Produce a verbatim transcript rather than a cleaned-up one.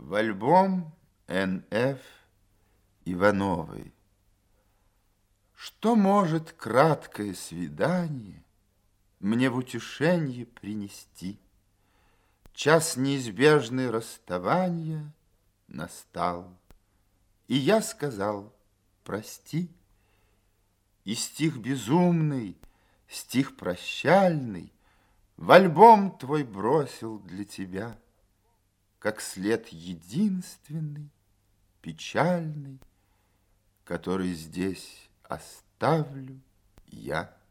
В альбом Н Ф Ивановой. Что может краткое свидание Мне в утешенье принести? Час неизбежный расставания Настал, и я сказал: прости. И стих безумный, стих прощальный В альбом твой бросил для тебя, Как след единственный, печальный, Который здесь оставлю я.